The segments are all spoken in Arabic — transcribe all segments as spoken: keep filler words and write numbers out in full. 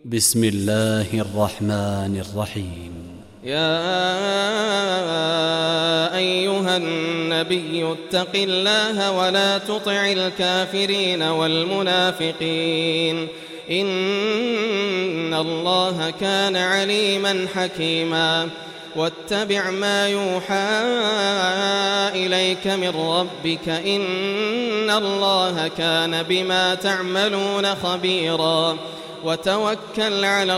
بسم الله الرحمن الرحيم. يا أيها النبي اتق الله ولا تطع الكافرين والمنافقين إن الله كان عليما حكيما. واتبع ما يوحى إليك من ربك إن الله كان بما تعملون خبيرا. وتوكل على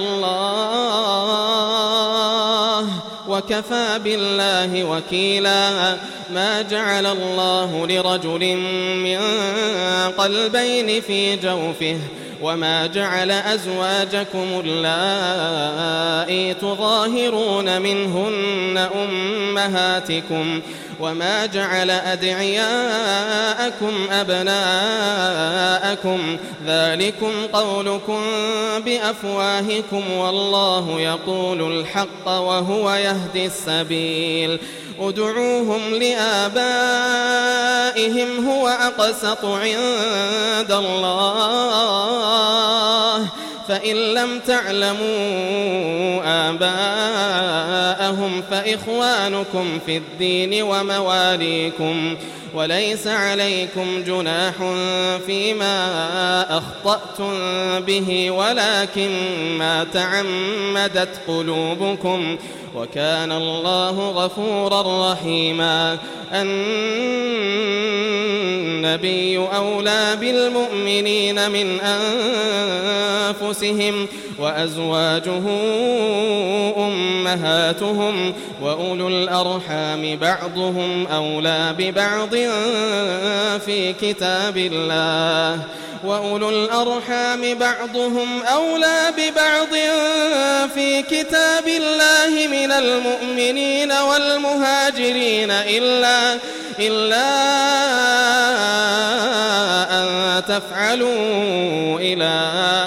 الله وكفى بالله وكيلا. ما جعل الله لرجل من قلبين في جوفه وما جعل أزواجكم اللائي تظاهرون منهن أمهاتكم وما جعل أدعياءكم أبناءكم ذلكم قولكم بأفواهكم والله يقول الحق وهو يهدي السبيل. ادعوهم لآبائهم هو أقسط عند الله فإن لم تعلموا آباءهم فإخوانكم في الدين ومواليكم وليس عليكم جناح فيما أخطأتم به ولكن ما تعمدت قلوبكم وكان الله غفورا رحيما. النبي أولى بالمؤمنين من أنفسهم وأزواجه أمهاتهم وأولو الأرحام بعضهم أولى ببعض في كتاب الله وأولو الأرحام بعضهم أولى ببعض في كتاب الله من المؤمنين والمهاجرين إلا, إلا أن تفعلوا إلى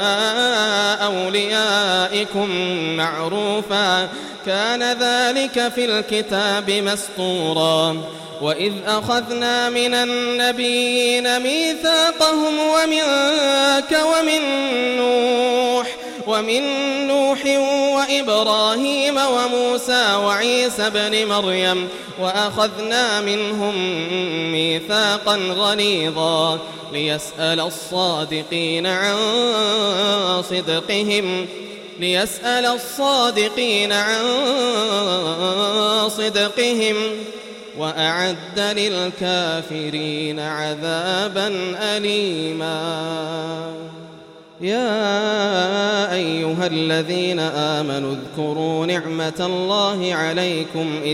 أوليائكم معروفا كان ذلك في الكتاب مسطورا. وإذ أخذنا من النبيين ميثاقهم ومنك ومن نوح ومن نوح وإبراهيم وموسى وعيسى بن مريم وأخذنا منهم ميثاقا غليظا ليسأل الصادقين عن صدقهم ليسأل الصادقين عن صدقهم وأعد للكافرين عذابا أليما. يا أيها الذين آمنوا اذكروا نعمة الله عليكم إذ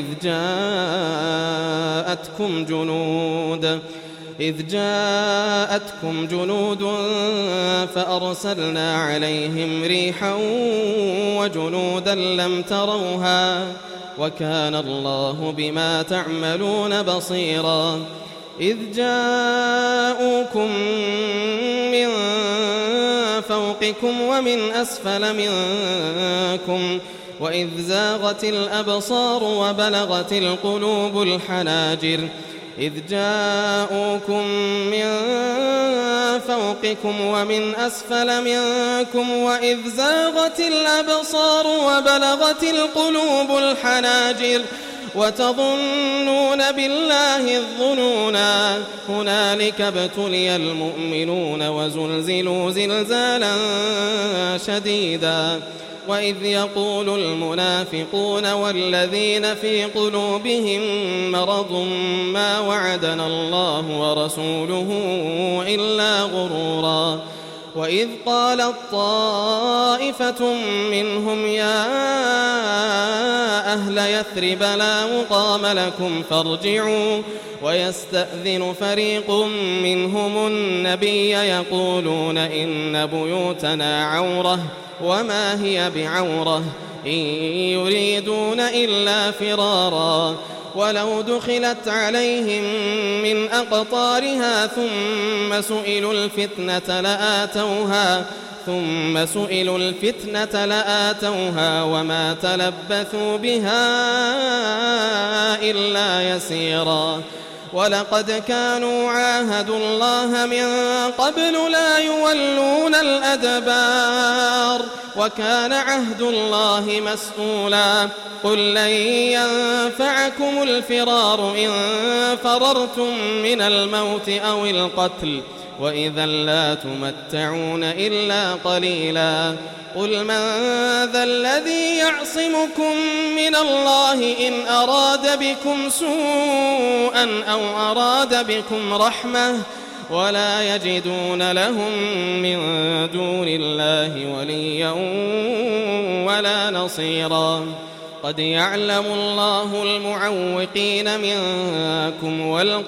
جاءتكم جنود إذ جاءتكم جنود فأرسلنا عليهم ريحا وجنودا لم تروها وكان الله بما تعملون بصيرا. إذ جاءوكم من فوقكم ومن أسفل منكم وإذ زاغت الأبصار وبلغت القلوب الحناجر إذ جاءوكم من فوقكم ومن أسفل منكم وإذ زاغت الأبصار وبلغت القلوب الحناجر وتظنون بالله الظنونا هنالك ابتلي المؤمنون وزلزلوا زلزالا شديدا. وإذ يقول المنافقون والذين في قلوبهم مرض ما وعدنا الله ورسوله إلا غرورا. وإذ قالت طائفة منهم يا أهل يثرب لا مقام لكم فارجعوا ويستأذن فريق منهم النبي يقولون إن بيوتنا عورة وما هي بعورة إن يريدون إلا فرارا. ولو دخلت عليهم من أقطارها ثم سئلوا الفتنة لآتوها ثم سئلوا الفتنة لآتوها وما تلبثوا بها إلا يسيرا. ولقد كانوا عاهدوا الله من قبل لا يولون الأدبار وكان عهد الله مسؤولا قل لن ينفعكم الفرار إن فررتم من الموت أو القتل وإذا لا تمتعون إلا قليلا قل من ذا الذي يعصمكم من الله إن أراد بكم سوءا أو أراد بكم رحمة ولا يجدون لهم من دون الله وليا ولا نصيرا قد يعلم الله المعوقين منكم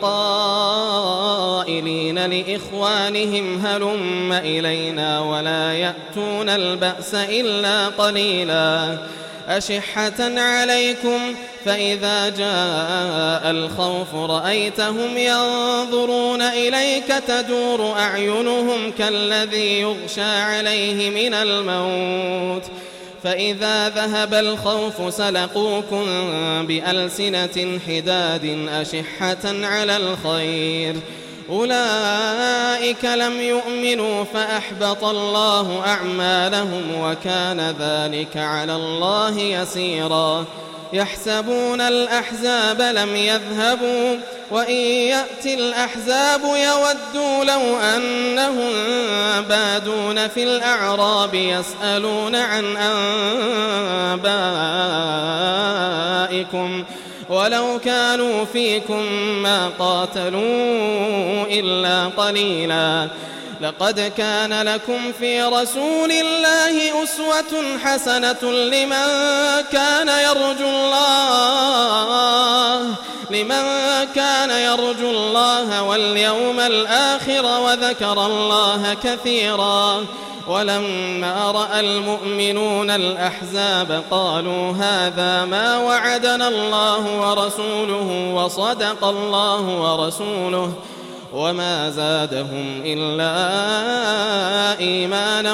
والقائلين لإخوانهم هلم إلينا ولا يأتون البأس إلا قليلا أشحة عليكم فإذا جاء الخوف رأيتهم ينظرون إليك تدور أعينهم كالذي يغشى عليه من الموت فإذا ذهب الخوف سلقوكم بألسنة حداد أشحة على الخير أولئك لم يؤمنوا فأحبط الله أعمالهم وكان ذلك على الله يسيرا يحسبون الأحزاب لم يذهبوا وإن يأتي الأحزاب يودوا لو أنهم بادون في الأعراب يسألون عن أنبائكم ولو كانوا فيكم ما قاتلوا إلا قليلا لقد كان لكم في رسول الله أسوة حسنة لمن كان يرجو الله لمن كان يرجو الله واليوم الآخر وذكر الله كثيرا ولما رأى المؤمنون الأحزاب قالوا هذا ما وعدنا الله ورسوله وصدق الله ورسوله وما زادهم إلا إيمانا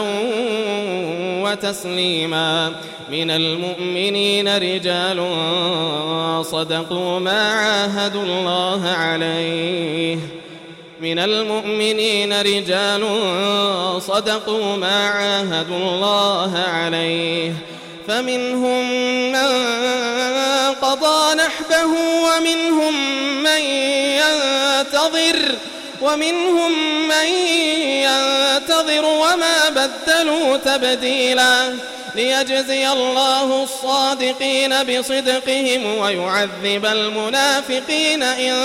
وتسليما من المؤمنين رجال صدقوا ما عاهدوا الله عليه من المؤمنين رجال صدقوا ما عاهدوا الله عليه فمنهم من قضى نحبه ومنهم من ينتظر ومنهم من ينتظر وما بدلوا تبديلا ليجزي الله الصادقين بصدقهم ويعذب المنافقين إن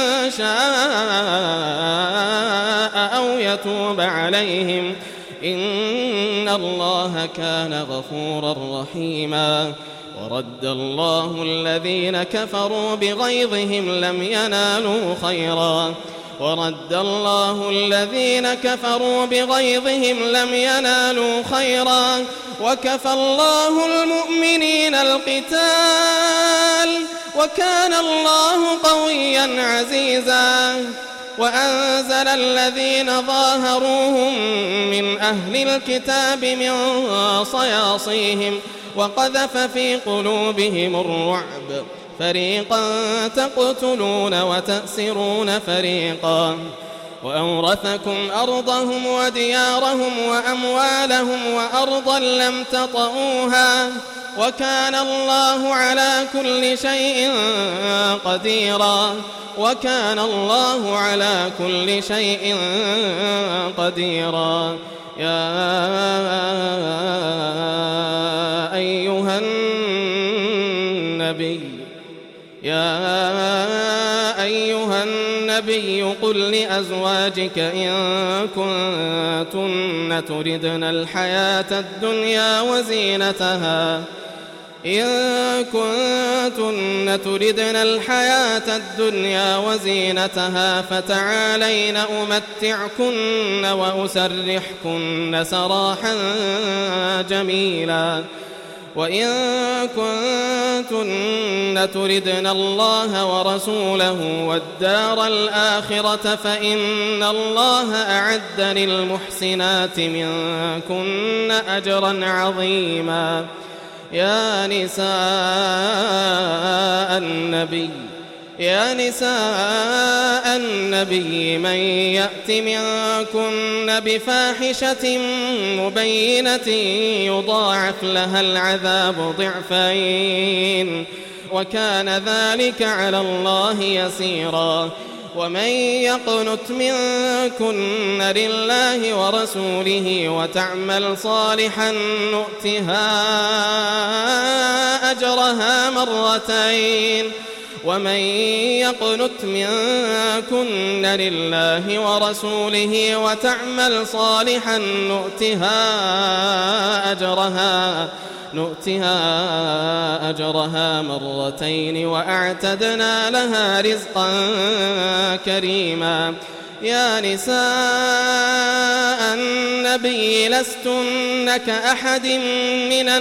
شاء أو يتوب عليهم إن الله كان غفورا رحيما ورد الله الذين كفروا بغيظهم لم ينالوا خيرا ورد الله الذين كفروا بغيظهم لم ينالوا خيرا وكفى الله المؤمنين القتال وكان الله قويا عزيزا وأنزل الذين ظاهروهم من أهل الكتاب من صياصيهم وقذف في قلوبهم الرعب فريقا تقتلون وتأسرون فريقا وأورثكم أرضهم وديارهم وأموالهم وأرضا لم تطئوها وكان الله على كل شيء قديرا وكان الله على كل شيء قديرا يا أيها النبي يا أيها النبي قل لأزواجك إن كنتن تردن الحياة الدنيا وزينتها إن كنتن تردن الحياة الدنيا وزينتها فتعالين أمتعكن وأسرحكن سراحا جميلا وإن كنتن تردن الله ورسوله والدار الآخرة فإن الله أعد للمحسنات منكن أجرا عظيما يا نساء النبي يا نساء النبي من يأت منكن بفاحشة مبينة يضاعف لها العذاب ضعفين وكان ذلك على الله يسيرا ومن يقنت منكن لله ورسوله وتعمل صالحا نؤتها أجرها مرتين ومن يقنت منكن لله ورسوله وتعمل صالحا نؤتها أجرها نؤتها أجرها مرتين وأعتدنا لها رزقا كريما يا نساء النبي لستن كأحد من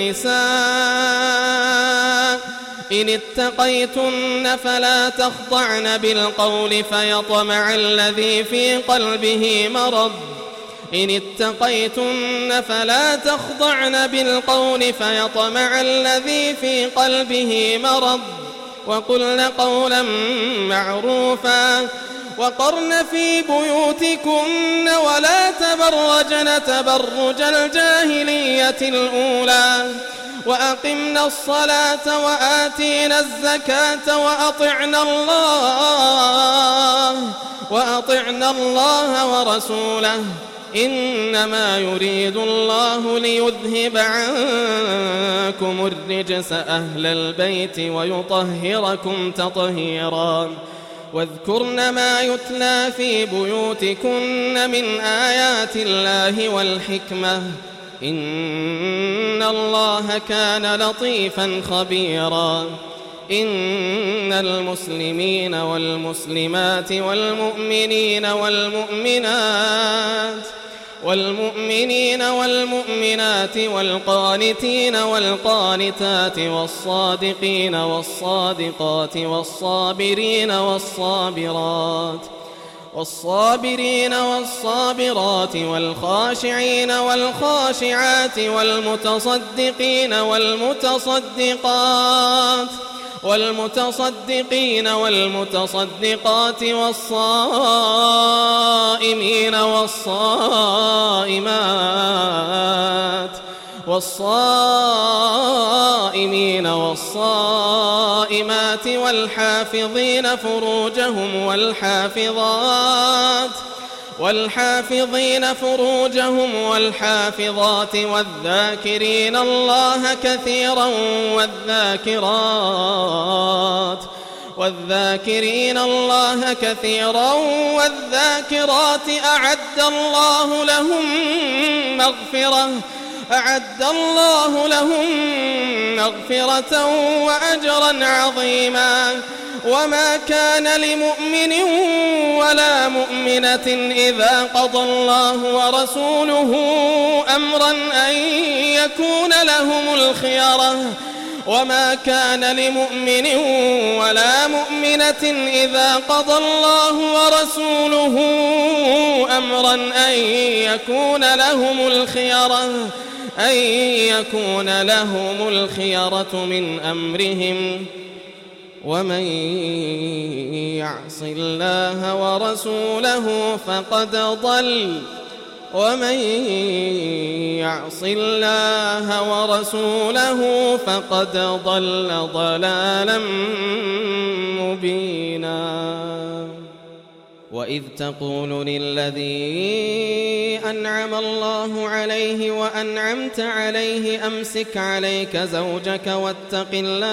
النساء إن اتقيتن فلا تخضعن بالقول فيطمع الذي في قلبه مرض إن اتقيتن فلا تخضعن بالقول فيطمع الذي في قلبه مرض وقلن قولا معروفا وقرن في بيوتكن ولا تبرجن تبرج الجاهلية الأولى وأقمنا الصلاة وآتينا الزكاة وأطعنا الله وأطعنا الله ورسوله إنما يريد الله ليذهب عنكم الرجس أهل البيت ويطهركم تطهيرا واذكرن ما يتلى في بيوتكن من آيات الله والحكمة إن الله كان لطيفا خبيرا إن المسلمين والمسلمات والمؤمنين والمؤمنات والمؤمنين والمؤمنات والقانتين والقانتات والصادقين والصادقات والصابرين والصابرات والصابرين والصابرات والخاشعين والخاشعات والمتصدقين والمتصدقات والمتصدقين والمتصدقات والصائمين والصائمات والصائمين والصائمات والحافظين فروجهم والحافظات والحافظين فروجهم والحافظات والذاكرين الله كثيرا والذاكرات والذاكرين الله كثيرا والذاكرات أعد الله لهم مغفرة أعد الله لهم مغفرة وأجرا عظيما وما كان لمؤمن ولا مؤمنة إذا قضى الله ورسوله أمرا أن يكون لهم الخيرة وما كان لمؤمن ولا مؤمنة إذا قضى الله ورسوله أمرا أن يكون لهم الخيرة أن يكون لهم الخيرة من أمرهم ومن يعص الله ورسوله فقد ضل ومن يعص الله ورسوله فقد ضل ضلالا مبينا وإذ تقول للذي أنعم الله عليه وأنعمت عليه أمسك عليك زوجك واتق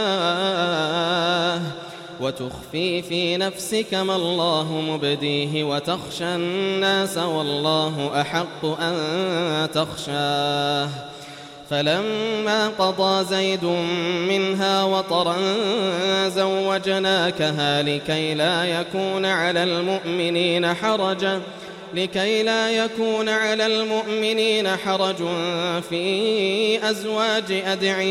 الله وتخفي في نفسك ما الله مبديه وتخشى الناس والله أحق أن تخشاه فلما قضى زيد منها وطرا زوجناكها لكي لا يكون على المؤمنين حرج لكي لا يكون على المؤمنين حرج في أزواج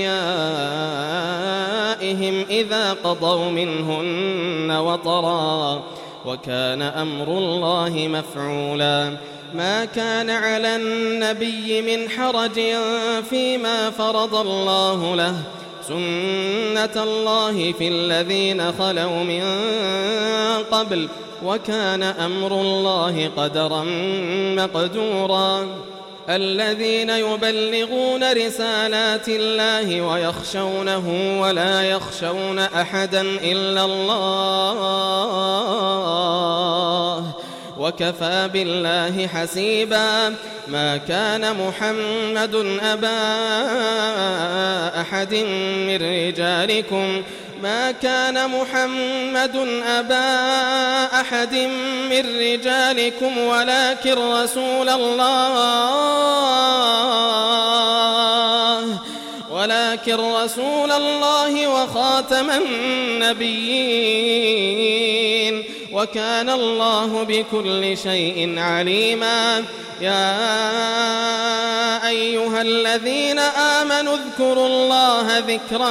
أدعيائهم إذا قضوا منهن وطرا وكان أمر الله مفعولا ما كان على النبي من حرج فيما فرض الله له سنة الله في الذين خلوا من قبل وكان أمر الله قدرا مقدورا الذين يبلغون رسالات الله ويخشونه ولا يخشون أحدا إلا الله وكفى بالله حسيبا ما كان محمد أبا أحد من رجالكم ما كان محمد أبا أحد من رجالكم ولكن رسول الله ولكن رسول الله وخاتم النبيين وكان الله بكل شيء عليما يا أيها الذين آمنوا اذكروا الله ذكرا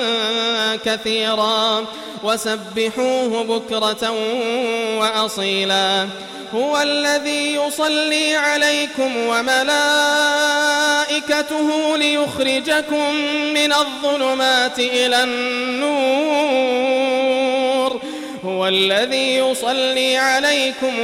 كثيرا وسبحوه بكرة وأصيلا هو الذي يصلي عليكم وملائكته ليخرجكم من الظلمات إلى النور هو الذي يصلي عليكم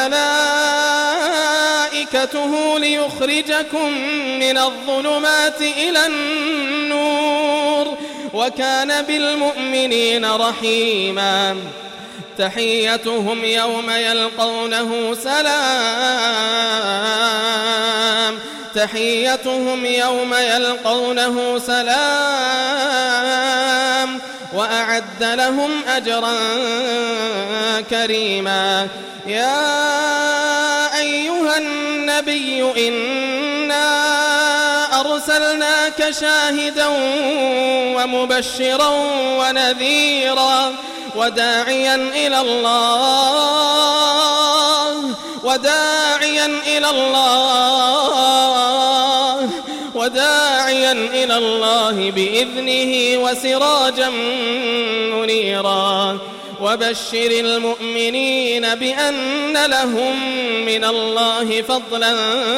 وملائكته ليخرجكم من الظلمات إلى النور وكان بالمؤمنين رحيما تحيتهم يوم يلقونه سلام تحيتهم يوم يلقونه سلام وأعد لهم أجرا كريما يا أيها النبي إنا أرسلناك شاهدا ومبشرا ونذيرا وداعيا إلى الله وداعيا إلى الله وداعيا إلى الله بإذنه وسراجا منيرا وبشر المؤمنين بأن لهم من الله فضلا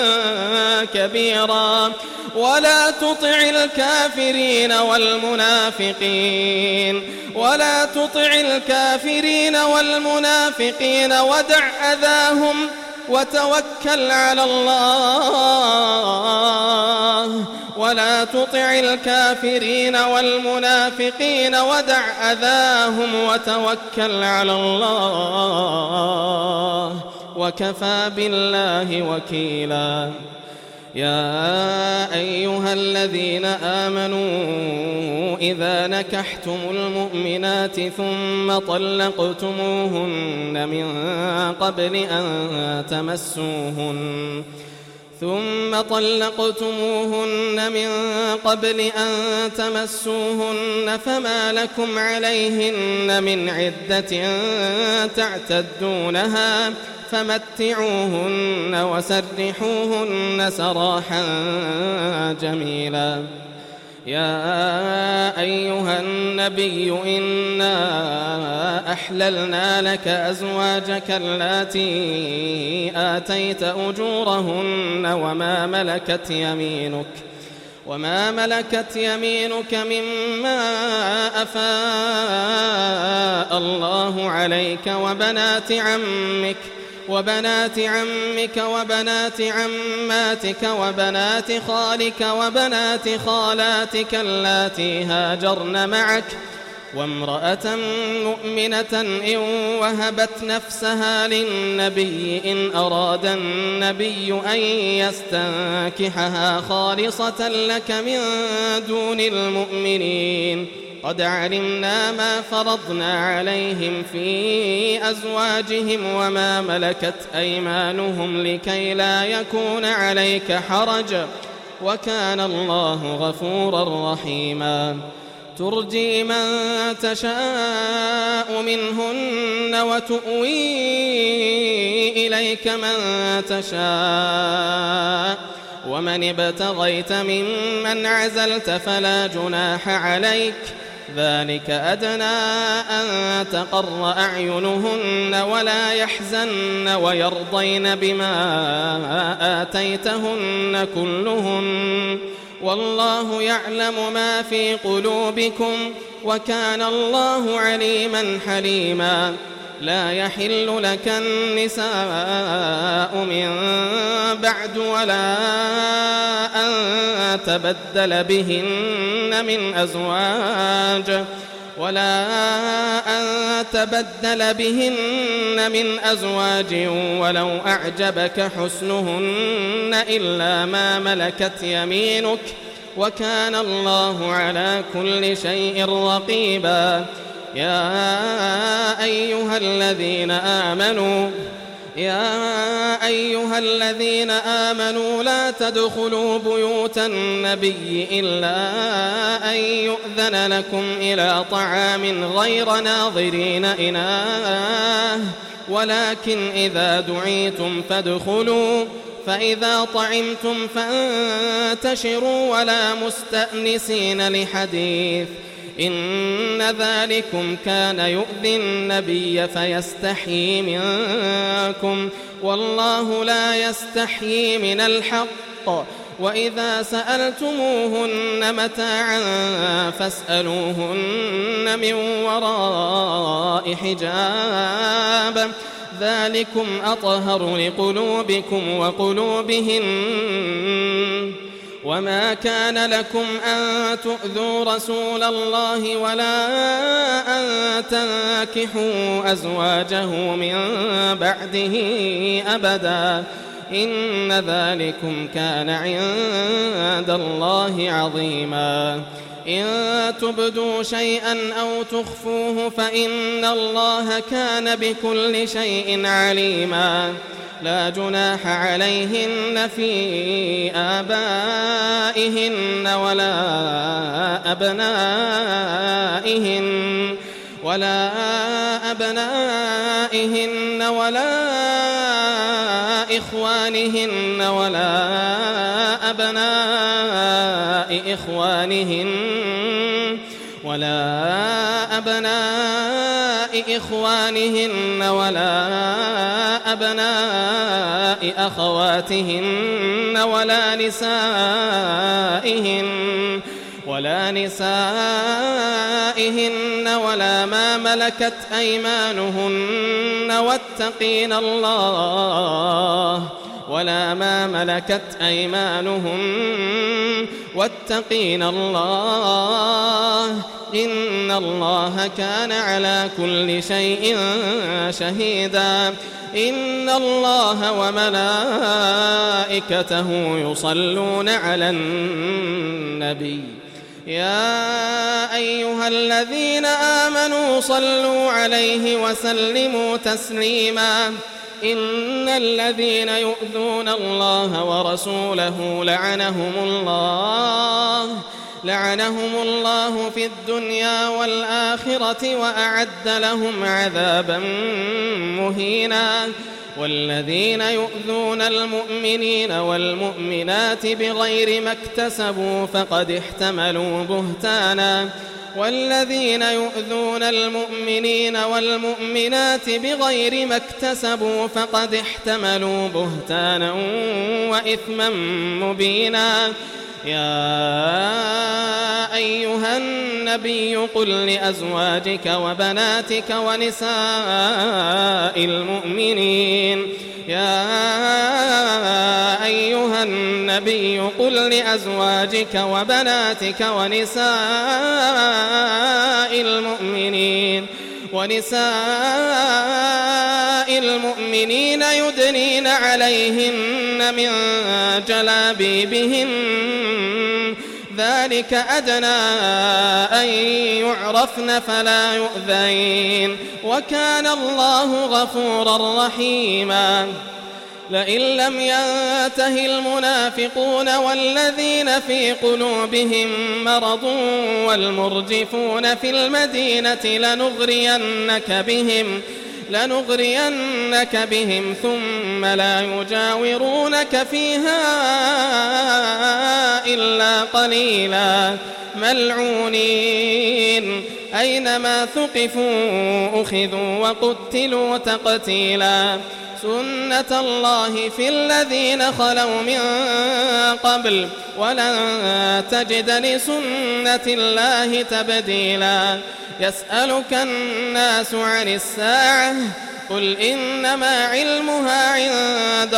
كبيرا ولا تطع الكافرين والمنافقين ولا تطع الكافرين والمنافقين ودع أذاهم وتوكل على الله ولا تطع الكافرين والمنافقين ودع أذاهم وتوكل على الله وكفى بالله وكيلا يا أيها الذين آمنوا إذا نكحتم المؤمنات ثم طلقتموهن من قبل أن تمسوهن ثم طلقتموهن من قبل أن تمسوهن فما لكم عليهن من عدة تعتدونها فمتعوهن وسرحوهن سراحا جميلا يا أيها النبي إنا أحللنا لك أزواجك اللاتي آتيت أجورهن وما ملكت يمينك وما ملكت يمينك مما أفاء الله عليك وبنات عمك وبنات عمك وبنات عماتك وبنات خالك وبنات خالاتك اللاتي هاجرن معك وامرأة مؤمنة إن وهبت نفسها للنبي إن أراد النبي أن يستنكحها خالصة لك من دون المؤمنين قد علمنا ما فرضنا عليهم في أزواجهم وما ملكت أيمانهم لكي لا يكون عليك حرج وكان الله غفورا رحيما ترجي من تشاء منهن وتؤوي إليك من تشاء ومن ابتغيت ممن عزلت فلا جناح عليك ذلك أدنى أن تقر أعينهن ولا يحزن ويرضين بما آتيتهن كلهن والله يعلم ما في قلوبكم وكان الله عليما حليما. لا يحل لك النساء من بعد ولا أن تبدل بهن من أزواج ولا أن تبدل بهن من أزواج ولو أعجبك حسنهن إلا ما ملكت يمينك وكان الله على كل شيء رقيبا. يا أيها الذين آمنوا يا أيها الذين آمنوا لا تدخلوا بيوت النبي إلا أن يؤذن لكم إلى طعام غير ناظرين إناه ولكن إذا دعيتم فادخلوا فإذا طعمتم فانتشروا ولا مستأنسين لحديث إن ذلكم كان يؤذي النبي فيستحيي منكم والله لا يستحيي من الحق. وإذا سألتموهن متاعا فاسألوهن من وراء حجاب ذلكم أطهر لقلوبكم وقلوبهن. وما كان لكم أن تؤذوا رسول الله ولا أن تنكحوا أزواجه من بعده أبدا إن ذلكم كان عند الله عظيما. إن تبدوا شيئا أو تخفوه فإن الله كان بكل شيء عليما. لا جناح عليهن في آبائهن ولا أبنائهن ولا أبنائهن ولا إخوانهن ولا أبناء إخوانهن ولا أبناء إخوانهن ولا أبناء أخواتهن ولا نسائهن ولا نسائهن ولا ما ملكت أيمانهن واتقين الله ولا ما ملكت أيمانهم واتقين الله إن الله كان على كل شيء شهيدا. إن الله وملائكته يصلون على النبي يا أيها الذين آمنوا صلوا عليه وسلموا تسليما. إن الذين يؤذون الله ورسوله لعنهم الله لعنهم الله في الدنيا والآخرة وأعد لهم عذابا مهينا. والذين يؤذون المؤمنين والمؤمنات بغير ما اكتسبوا فقد احتملوا بهتانا والذين يؤذون المؤمنين والمؤمنات بغير ما اكتسبوا فقد احتملوا بهتانا وإثما مبينا. يا أيها النبي قل لأزواجك وبناتك ونساء المؤمنين يا أيها النبي قل لأزواجك وبناتك ونساء المؤمنين ونساء المؤمنين يدنين عليهن من جلابيبهن ذلك أدنى أن يعرفن فلا يؤذين وكان الله غفورا رحيما. لئن لم ينته المنافقون والذين في قلوبهم مرض والمرجفون في المدينة لنغرينك بهم لنغرينك بهم ثم لا يجاورونك فيها إلا قليلا ملعونين أينما ثقفوا أخذوا وقتلوا تقتيلا سنة الله في الذين خلوا من قبل ولن تجد لسنة الله تبديلا يسألك الناس عن الساعة قل إنما علمها عند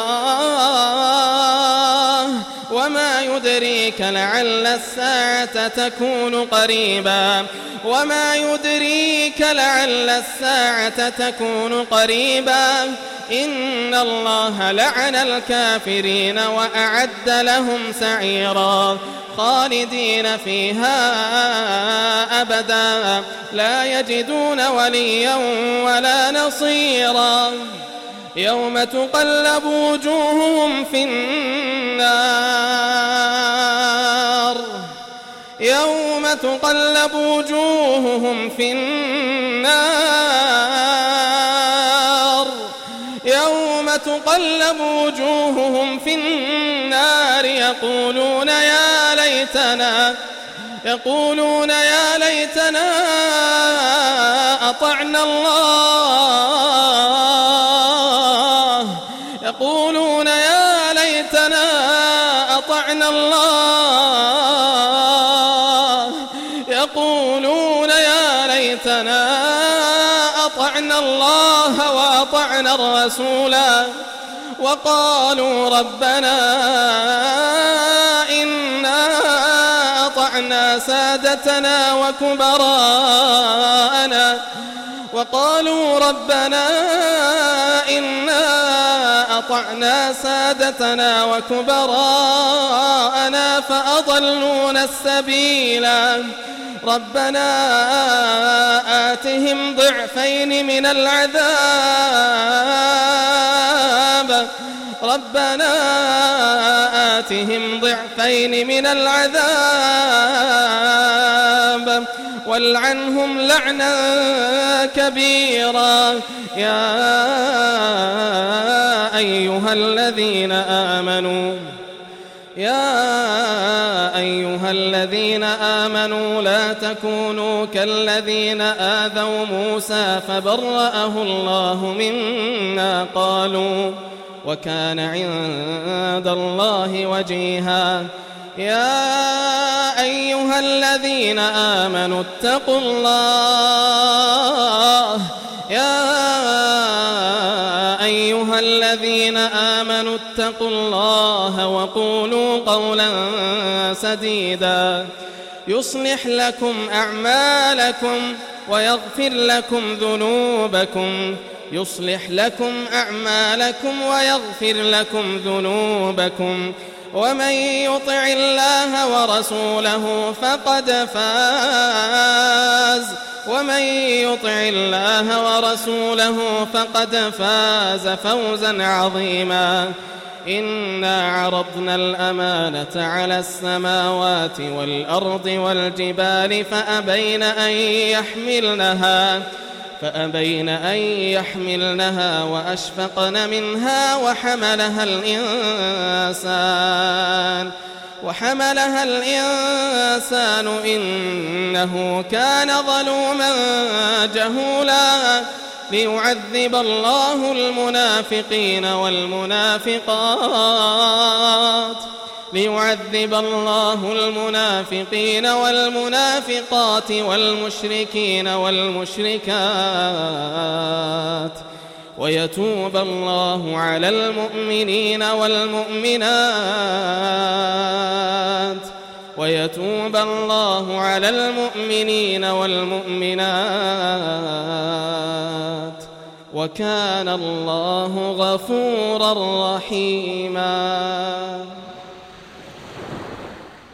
الله وما يدريك لعل الساعة تكون قريبا وما يدريك لعل الساعة تكون قريبا إن الله لعن الكافرين وأعد لهم سعيرا خالدين فيها أبدا لا يجدون وليا ولا نصيرا يوم تقلب وجوههم في النار يوم تقلب وجوههم في النار يوم تقلب وجوههم في النار يقولون يا ليتنا يقولون يا ليتنا أطعنا الله يقولون يا ليتنا أطعنا الله يقولون يا ليتنا أطعنا الله وأطعنا الرسولا وقالوا ربنا إنا أطعنا سادتنا وكبراءنا وقالوا ربنا إنا أطعنا سادتنا وكبراءنا فأضلونا السبيلا ربنا آتهم ضعفين من العذاب ربنا آتهم ضعفين من العذاب والعنهم لعنا كبيرا يا أيها الذين آمنوا يا أيها الذين آمنوا لا تكونوا كالذين آذوا موسى فبرأه الله مما قالوا وكان عند الله وجيها يا أيها الذين آمنوا اتقوا الله يا أيها الذين آمنوا اتقوا الله وقولوا قولا سديدا يصلح لكم أعمالكم ويغفر لكم ذنوبكم يصلح لكم أعمالكم ويغفر لكم ذنوبكم ومن يطع الله ورسوله فقد فاز ومن يطع الله ورسوله فقد فاز فوزا عظيما إنا عرضنا الأمانة على السماوات والأرض والجبال فأبين أن يحملنها فأبين أن يحملنها وأشفقن منها وحملها الإنسان وحملها الإنسان إنه كان ظلوما جهولا ليعذب الله المنافقين والمنافقات ليعذب الله المنافقين والمنافقات والمشركين والمشركات ويتوب الله على المؤمنين والمؤمنات ويتوب الله على المؤمنين والمؤمنات وكان الله غفورا رحيما.